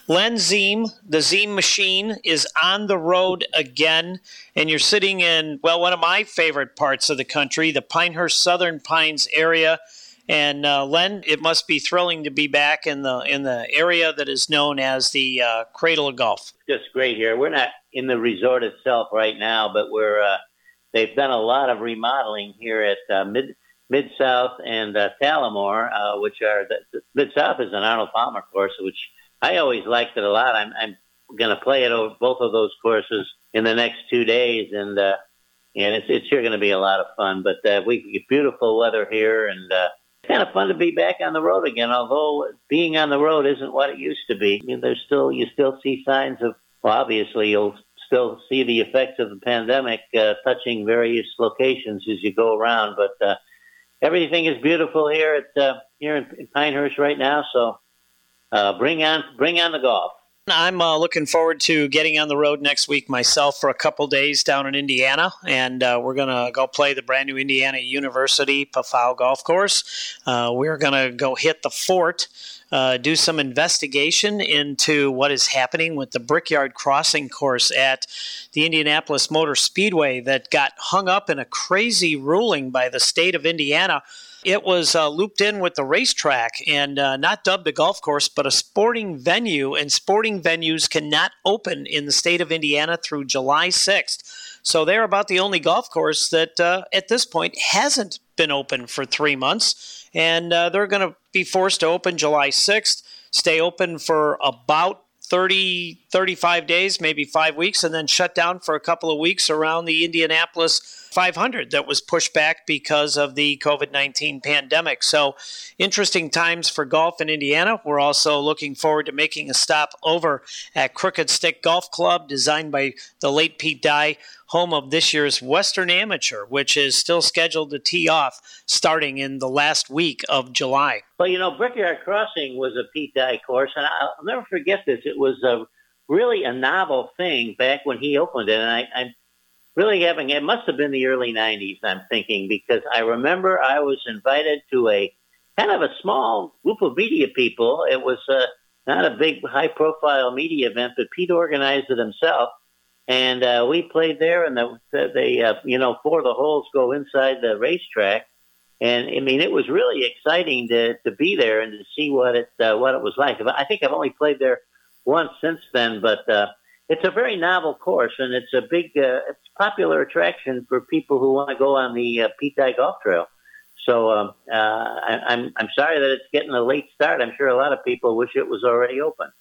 Len Ziem, the Ziem machine, is on the road again, and you're sitting in, well, one of my favorite parts of the country, the Pinehurst Southern Pines area. And Len, it must be thrilling to be back in the area that is known as the Cradle of Golf. Just great here. We're not in the resort itself right now, but they've done a lot of remodeling here at Mid-South and Talamore, which are the Mid-South is an Arnold Palmer course, which I always liked it a lot. I'm going to play it over both of those courses in the next 2 days, and it's sure going to be a lot of fun. But we get beautiful weather here, and it's kind of fun to be back on the road again. Although being on the road isn't what it used to be. I mean, you still see signs of. Well, obviously, you'll still see the effects of the pandemic touching various locations as you go around. But everything is beautiful here here in Pinehurst right now. So. Bring on the golf. I'm looking forward to getting on the road next week myself for a couple days down in Indiana, and we're going to go play the brand new Indiana University Pafau Golf Course. We're going to go hit the fort, do some investigation into what is happening with the Brickyard Crossing course at the Indianapolis Motor Speedway that got hung up in a crazy ruling by the state of Indiana. It was looped in with the racetrack and not dubbed a golf course, but a sporting venue, and sporting venues cannot open in the state of Indiana through July 6th. So they're about the only golf course that at this point hasn't been open for 3 months, and they're going to be forced to open July 6th, stay open for about 35 days, maybe 5 weeks, and then shut down for a couple of weeks around the Indianapolis 500 that was pushed back because of the COVID-19 pandemic. So interesting times for golf in Indiana. We're also looking forward to making a stop over at Crooked Stick Golf Club, designed by the late Pete Dye, home of this year's Western Amateur, which is still scheduled to tee off starting in the last week of July. Well, Brickyard Crossing was a Pete Dye course, and I'll never forget this. It was really a novel thing back when he opened it, and I'm really it must have been the early 90s, I'm thinking, because I remember I was invited to a kind of a small group of media people. It was not a big, high-profile media event, but Pete organized it himself. And we played there, and they 4 of the holes go inside the racetrack. And, I mean, it was really exciting to be there and to see what it was like. I think I've only played there once since then, but it's a very novel course, and it's a big, it's a popular attraction for people who want to go on the Pete Dye Golf Trail. So I'm sorry that it's getting a late start. I'm sure a lot of people wish it was already open.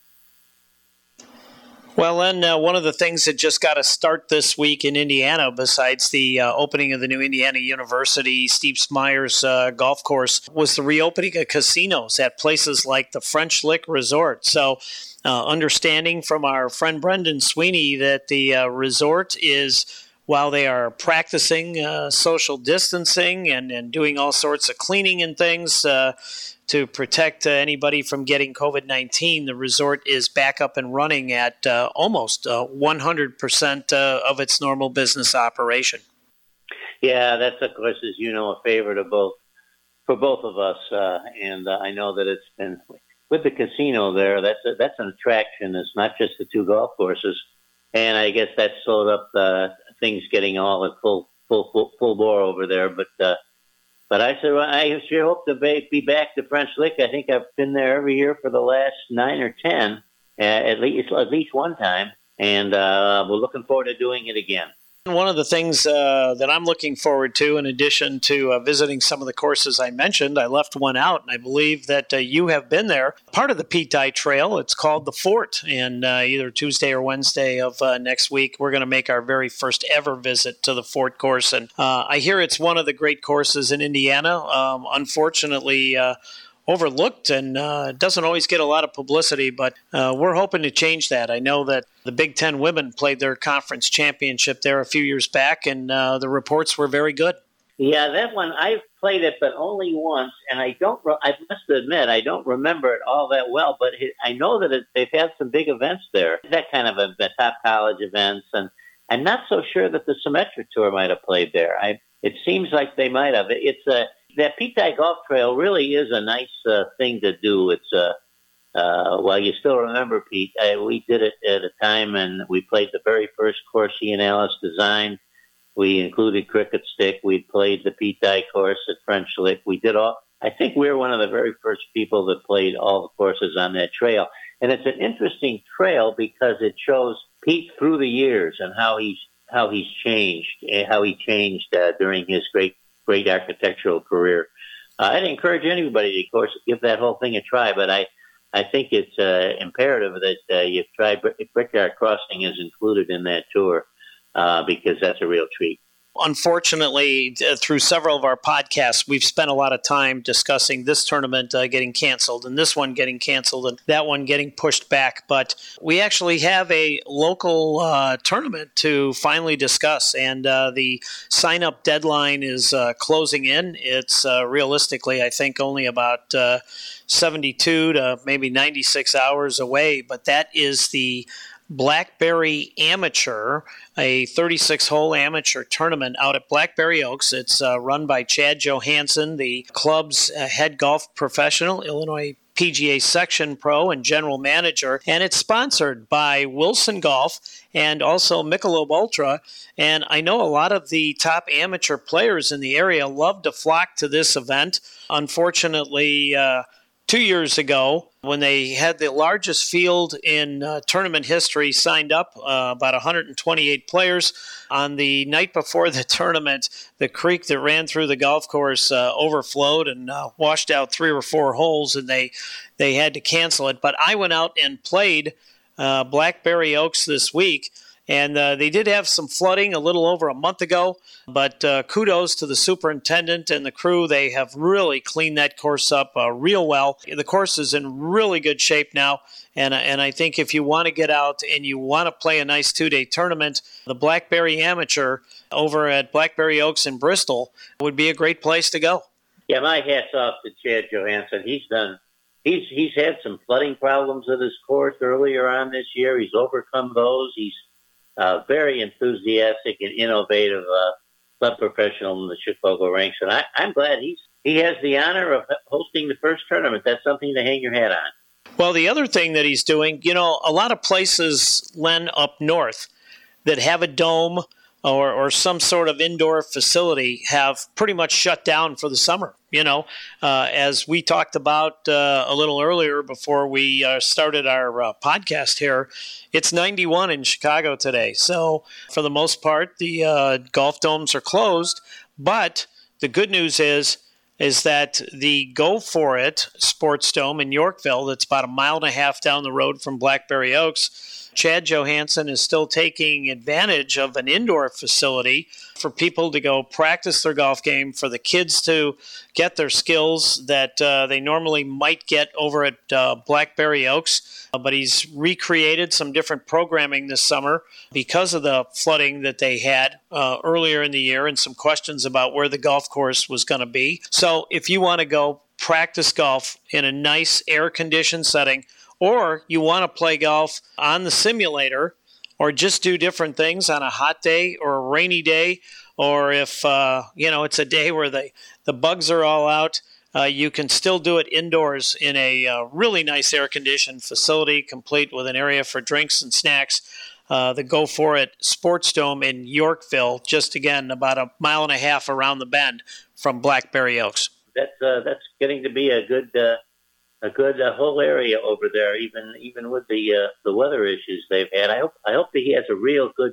Well, then, one of the things that just got to start this week in Indiana, besides the opening of the new Indiana University Steve Smyers golf course, was the reopening of casinos at places like the French Lick Resort. So, understanding from our friend Brendan Sweeney that the resort is, while they are practicing social distancing and doing all sorts of cleaning and things to protect anybody from getting COVID-19, the resort is back up and running at almost 100% of its normal business operation. Yeah, that's, of course, as you know, a favorite for both of us. And I know that it's been, with the casino there, that's an attraction. It's not just the 2 golf courses. And I guess that slowed up things getting all at full bore over there. But I said, well, I sure hope to be back to French Lick. I think I've been there every year for the last 9 or 10, at least one time, and we're looking forward to doing it again. One of the things that I'm looking forward to, in addition to visiting some of the courses I mentioned, I left one out, and I believe that you have been there. Part of the Pete Dye Trail, it's called the Fort, and either Tuesday or Wednesday of next week, we're going to make our very first ever visit to the Fort course. And I hear it's one of the great courses in Indiana. Unfortunately, overlooked and doesn't always get a lot of publicity, but we're hoping to change that. I know that the Big Ten women played their conference championship there a few years back, and the reports were very good. Yeah, that one, I've played it, but only once, and I must admit, I don't remember it all that well, but I know that they've had some big events there, that kind of the top college events, and I'm not so sure that the Symetra Tour might have played there. It seems like they might have. That Pete Dye Golf Trail really is a nice thing to do. Well, you still remember, Pete, we did it at a time and we played the very first course he and Alice designed. We included cricket stick. We played the Pete Dye course at French Lick. We did all. I think we were one of the very first people that played all the courses on that trail. And it's an interesting trail because it shows Pete through the years and how he changed during his great architectural career. I'd encourage anybody, of course, to give that whole thing a try. But I think it's imperative that you try Brickyard Crossing is included in that tour because that's a real treat. Unfortunately, through several of our podcasts, we've spent a lot of time discussing this tournament getting canceled and this one getting canceled and that one getting pushed back. But we actually have a local tournament to finally discuss, and the sign-up deadline is closing in. It's realistically, I think, only about 72 to maybe 96 hours away, but that is the Blackberry Amateur, a 36-hole amateur tournament out at Blackberry Oaks. It's run by Chad Johansson, the club's head golf professional, Illinois PGA Section Pro and General Manager, and it's sponsored by Wilson Golf and also Michelob Ultra. And I know a lot of the top amateur players in the area love to flock to this event. Unfortunately, 2 years ago, when they had the largest field in tournament history signed up, about 128 players, on the night before the tournament, the creek that ran through the golf course overflowed and washed out 3 or 4 holes, and they had to cancel it. But I went out and played Blackberry Oaks this week, and they did have some flooding a little over a month ago, but kudos to the superintendent and the crew. They have really cleaned that course up real well. The course is in really good shape now, and I think if you want to get out and you want to play a nice 2-day tournament, the Blackberry Amateur over at Blackberry Oaks in Bristol would be a great place to go. Yeah, my hat's off to Chad Johansson. He's had some flooding problems at his course earlier on this year. He's overcome those. He's very enthusiastic and innovative club professional in the Chicago ranks, and I'm glad he has the honor of hosting the first tournament. That's something to hang your hat on. Well, the other thing that he's doing, a lot of places, Len, up north that have a dome or some sort of indoor facility have pretty much shut down for the summer. As we talked about a little earlier before we started our podcast here, it's 91 in Chicago today. So for the most part, the golf domes are closed. But the good news is that the Go For It Sports Dome in Yorkville, that's about 1.5 miles down the road from Blackberry Oaks, Chad Johansson is still taking advantage of an indoor facility for people to go practice their golf game, for the kids to get their skills that they normally might get over at Blackberry Oaks. But he's recreated some different programming this summer because of the flooding that they had earlier in the year and some questions about where the golf course was going to be. So if you want to go practice golf in a nice air-conditioned setting, or you want to play golf on the simulator, or just do different things on a hot day or a rainy day, or if it's a day where the bugs are all out, you can still do it indoors in a really nice air-conditioned facility, complete with an area for drinks and snacks. The Go For It Sports Dome in Yorkville, just again about 1.5 miles around the bend from Blackberry Oaks. That's getting to be a good whole area over there, even with the weather issues they've had. I hope that he has a real good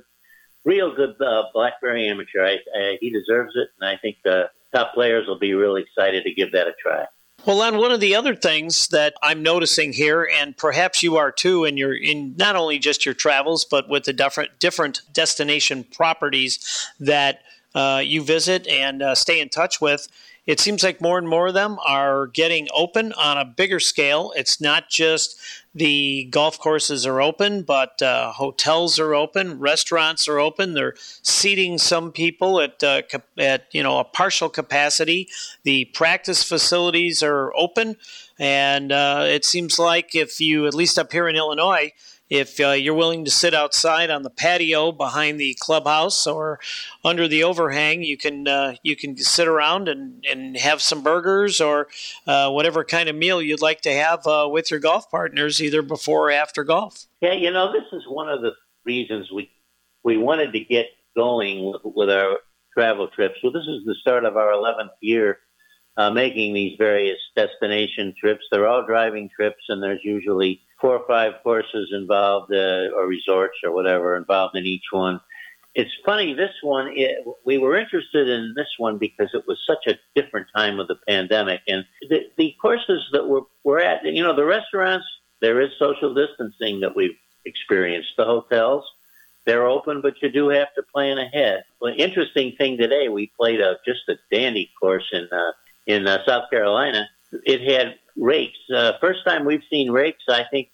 Blackberry Amateur. He deserves it, and I think the top players will be really excited to give that a try. Well, Len, one of the other things that I'm noticing here, and perhaps you are too, in not only just your travels, but with the different destination properties that you visit and stay in touch with, it seems like more and more of them are getting open on a bigger scale. It's not just the golf courses are open, but hotels are open, restaurants are open. They're seating some people at a partial capacity. The practice facilities are open, and it seems like if you, at least up here in Illinois, if you're willing to sit outside on the patio behind the clubhouse or under the overhang, you can sit around and have some burgers or whatever kind of meal you'd like to have with your golf partners, either before or after golf. Yeah, this is one of the reasons we wanted to get going with our travel trips. So this is the start of our 11th year making these various destination trips. They're all driving trips, and there's usually 4 or 5 courses involved, or resorts or whatever involved in each one. It's funny, this one, we were interested in this one because it was such a different time of the pandemic. And the courses that we're at, the restaurants, there is social distancing that we've experienced. The hotels, they're open, but you do have to plan ahead. Well, interesting thing today, we played just a dandy course in South Carolina. It had rakes. First time we've seen rakes, I think,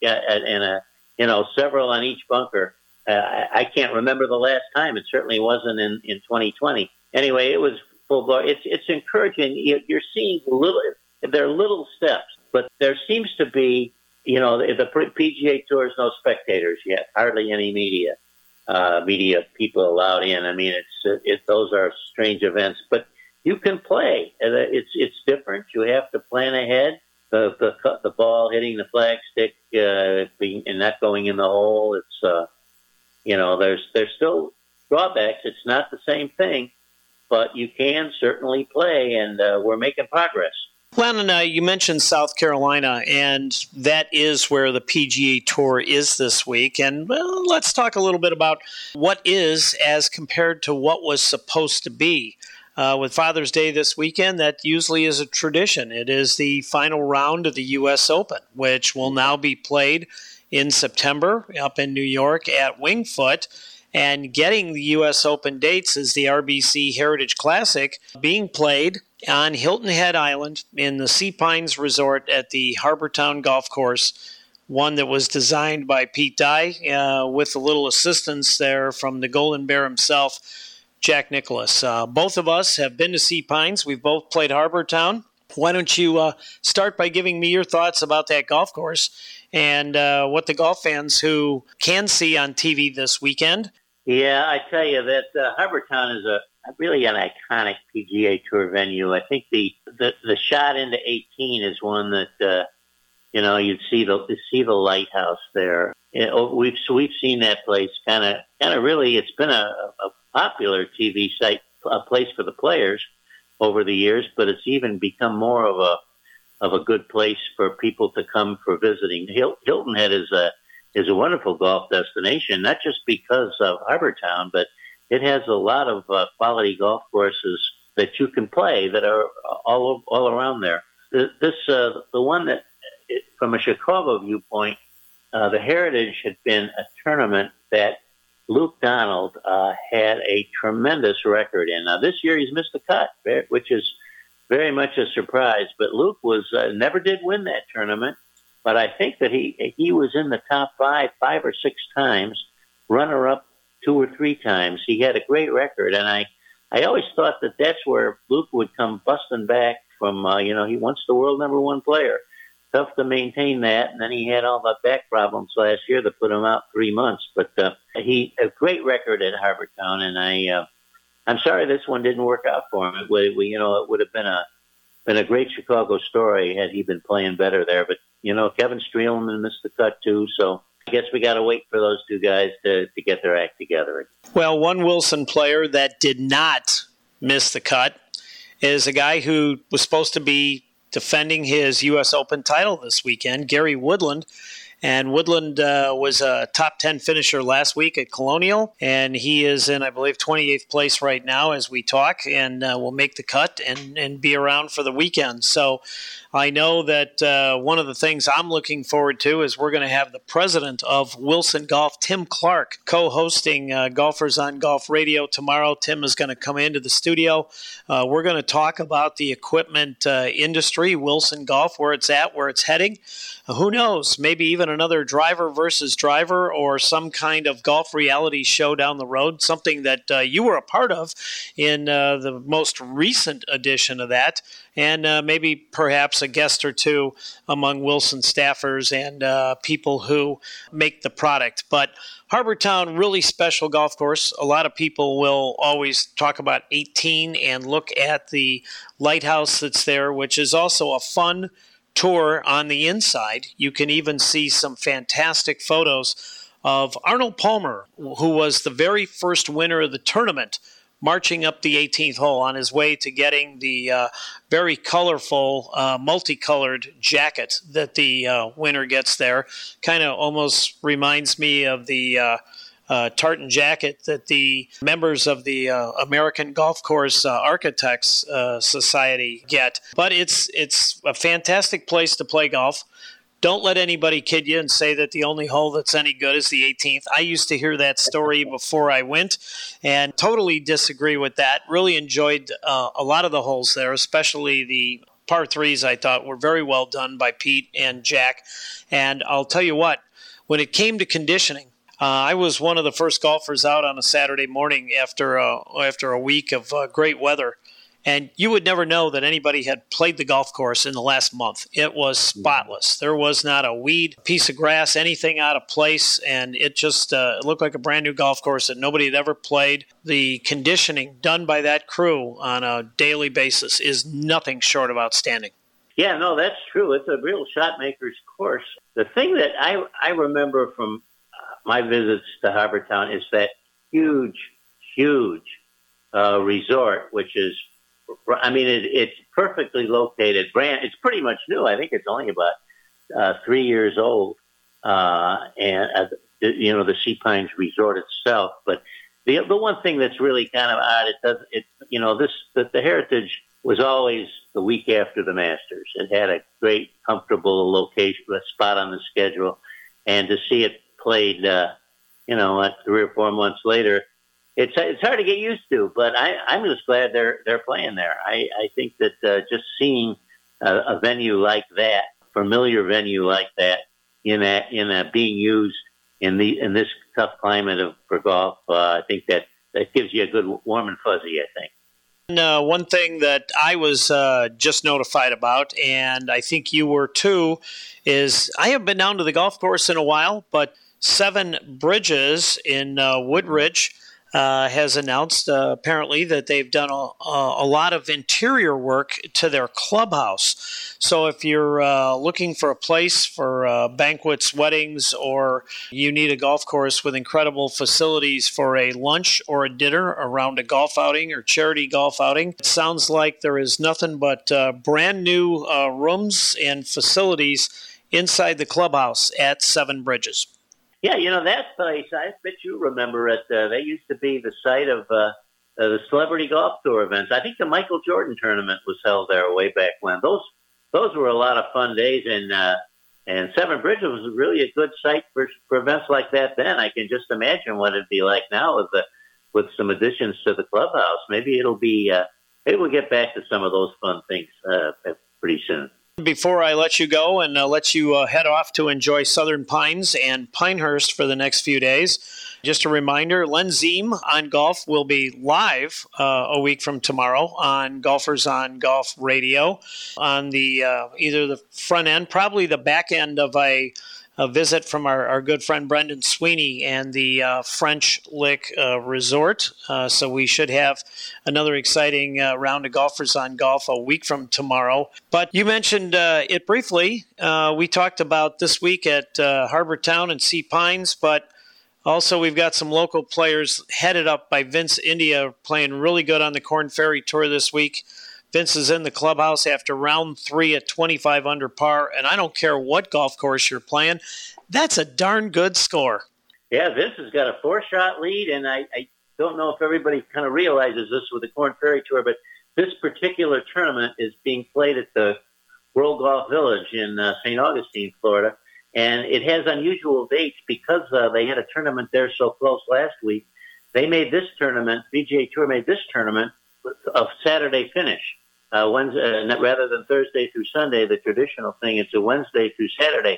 several on each bunker. I can't remember the last time. It certainly wasn't in 2020. Anyway, it was full blow. It's encouraging. You're seeing there are little steps, but there seems to be, the PGA Tour is no spectators yet, hardly any media people allowed in. I mean, those are strange events, but you can play. It's different. You have to plan ahead. The ball hitting the flagstick and not going in the hole. It's there's still drawbacks. It's not the same thing, but you can certainly play, and we're making progress. Glenn, you mentioned South Carolina, and that is where the PGA Tour is this week. And let's talk a little bit about what is as compared to what was supposed to be. With Father's Day this weekend, that usually is a tradition. It is the final round of the U.S. Open, which will now be played in September up in New York at Winged Foot. And getting the U.S. Open dates is the RBC Heritage Classic being played on Hilton Head Island in the Sea Pines Resort at the Harbortown Golf Course, one that was designed by Pete Dye with a little assistance there from the Golden Bear himself, Jack Nicklaus. Both of us have been to Sea Pines. We've both played Harbortown. Why don't you start by giving me your thoughts about that golf course and what the golf fans who can see on TV this weekend? Yeah, I tell you that Harbortown is really an iconic PGA Tour venue. I think the shot into 18 is one that you'd see the lighthouse there. We've seen that place kind of really. It's been a popular TV site, a place for the players over the years, but it's even become more of a good place for people to come for visiting. Hilton Head is a wonderful golf destination, not just because of Harbortown, but it has a lot of quality golf courses that you can play that are all around there. The one that, from a Chicago viewpoint, the Heritage had been a tournament that Luke Donald had a tremendous record in. Now, this year he's missed the cut, which is very much a surprise. But Luke never did win that tournament. But I think that he was in the top 5 or 6 times, runner-up 2 or 3 times. He had a great record, and I always thought that that's where Luke would come busting back from. He once the world #1 player. Tough to maintain that, and then he had all the back problems last year that put him out 3 months. But he a great record at Harbortown, and I'm sorry this one didn't work out for him. It would have been a great Chicago story had he been playing better there. But Kevin Streelman missed the cut too, so I guess we got to wait for those 2 guys to get their act together. Well, one Wilson player that did not miss the cut is a guy who was supposed to be defending his U.S. Open title this weekend, Gary Woodland. And Woodland was a top 10 finisher last week at Colonial, and he is in, I believe, 28th place right now as we talk, and will make the cut and be around for the weekend. So I know that one of the things I'm looking forward to is we're going to have the president of Wilson Golf, Tim Clark, co-hosting Golfers on Golf Radio tomorrow. Tim is going to come into the studio. We're going to talk about the equipment industry, Wilson Golf, where it's at, where it's heading. Who knows? Maybe even even another driver versus driver or some kind of golf reality show down the road, something that you were a part of in the most recent edition of that, and maybe perhaps a guest or two among Wilson staffers and people who make the product. But Harbour Town, really special golf course. A lot of people will always talk about 18 and look at the lighthouse that's there, which is also a fun tour on the inside. You can even see some fantastic photos of Arnold Palmer, who was the very first winner of the tournament, marching up the 18th hole on his way to getting the very colorful, multicolored jacket that the winner gets there. Kind of almost reminds me of the tartan jacket that the members of the American Golf Course Architects Society get. But it's a fantastic place to play golf. Don't let anybody kid you and say that the only hole that's any good is the 18th. I used to hear that story before I went and totally disagree with that. Really enjoyed a lot of the holes there, especially the par threes. I thought were very well done by Pete and Jack. And I'll tell you what, when it came to conditioning, I was one of the first golfers out on a Saturday morning after a week of great weather. And you would never know that anybody had played the golf course in the last month. It was spotless. There was not a weed, piece of grass, anything out of place, and it just it looked like a brand new golf course that nobody had ever played. The conditioning done by that crew on a daily basis is nothing short of outstanding. Yeah, no, that's true. It's a real shot maker's course. The thing that I remember from my visits to Harbour Town is that huge resort, which is, I mean, it's perfectly located. It's pretty much new. I think it's only about 3 years old, and the Sea Pines Resort itself. But the one thing that's really kind of odd, the Heritage was always the week after the Masters. It had a great, comfortable location, a spot on the schedule, and to see it played, 3 or 4 months later. It's hard to get used to, but I'm just glad they're playing there. I think that just seeing a venue like that, familiar venue like that, being used in this tough climate for golf, I think that gives you a good warm and fuzzy, I think. And one thing that I was just notified about, and I think you were too, is I haven't been down to the golf course in a while, but Seven Bridges in Woodridge has announced apparently that they've done a lot of interior work to their clubhouse. So if you're looking for a place for banquets, weddings, or you need a golf course with incredible facilities for a lunch or a dinner around a golf outing or charity golf outing, it sounds like there is nothing but brand new rooms and facilities inside the clubhouse at Seven Bridges. Yeah, that place, I bet you remember it. They used to be the site of the Celebrity Golf Tour events. I think the Michael Jordan tournament was held there way back when. Those were a lot of fun days, and Seven Bridges was really a good site for events like that then. I can just imagine what it'd be like now with some additions to the clubhouse. Maybe maybe we'll get back to some of those fun things pretty soon. Before I let you go and let you head off to enjoy Southern Pines and Pinehurst for the next few days, just a reminder, Len Ziem on Golf will be live a week from tomorrow on Golfers on Golf Radio on the either the front end, probably the back end of a visit from our good friend Brendan Sweeney and the French Lick Resort. So we should have another exciting round of Golfers on Golf a week from tomorrow. But you mentioned it briefly. We talked about this week at Harbour Town and Sea Pines, but also we've got some local players headed up by Vince India playing really good on the Korn Ferry Tour this week. Vince is in the clubhouse after round 3 at 25 under par, and I don't care what golf course you're playing. That's a darn good score. Yeah, Vince has got a 4-shot lead, and I don't know if everybody kind of realizes this with the Korn Ferry Tour, but this particular tournament is being played at the World Golf Village in St. Augustine, Florida, and it has unusual dates because they had a tournament there so close last week. They made this tournament, PGA Tour made this tournament a Saturday finish. Wednesday, rather than Thursday through Sunday, the traditional thing, it's a Wednesday through Saturday.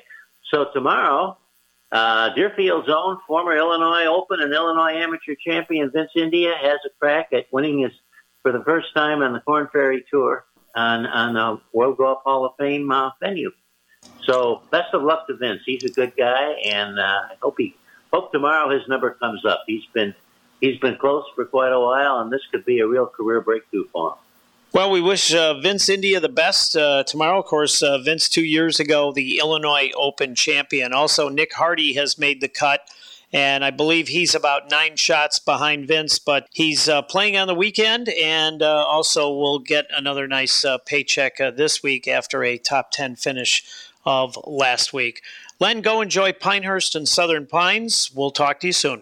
So tomorrow, Deerfield's own former Illinois Open and Illinois Amateur champion Vince India has a crack at winning his for the first time on the Korn Ferry Tour on the World Golf Hall of Fame venue. So best of luck to Vince. He's a good guy, and I hope tomorrow his number comes up. He's been close for quite a while, and this could be a real career breakthrough for him. Well, we wish Vince India the best tomorrow. Of course, Vince 2 years ago, the Illinois Open champion. Also, Nick Hardy has made the cut, and I believe he's about 9 shots behind Vince, but he's playing on the weekend, and also will get another nice paycheck this week after a top 10 finish of last week. Len, go enjoy Pinehurst and Southern Pines. We'll talk to you soon.